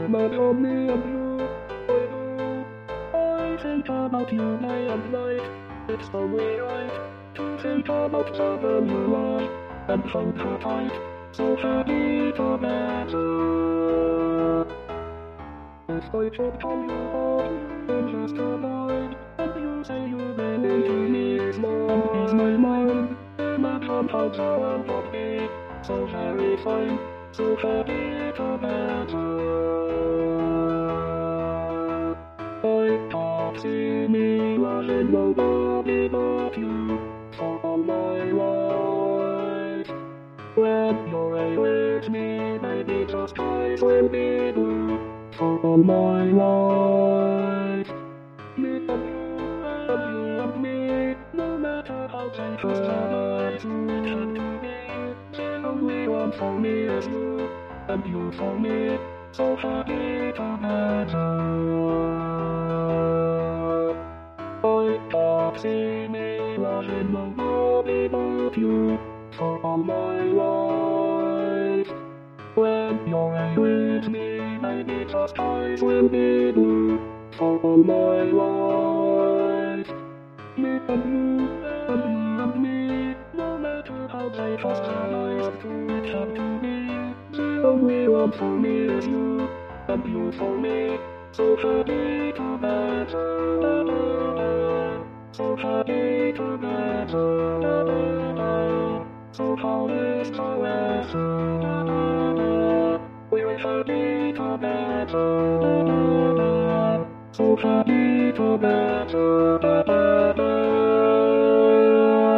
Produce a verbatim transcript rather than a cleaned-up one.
but only of you. I think about you day and night. It's only right to think about the girl you love and hold her tight. So happy together. If I should call you home in just a night, and you say you belong to me, it's love is my mind. Imagine how the world would be so very fine, so happy together. I can't see me loving nobody but you for all my life. When you're away with me, baby, just eyes will be blue for all my life. Me and you, and you and me, no matter how dangerous the night it had to be, the only one for me is you, and you for me, so happy together. I can't see me loving nobody but you for all my life. When you're away with me, baby, just eyes will be blue for all my life. Me and you, and you and me, no matter how dangerous the night it had to be, the only one for me is you, and you for me, so happy together. So happy together. So how is the weather? We're happy together. So happy together.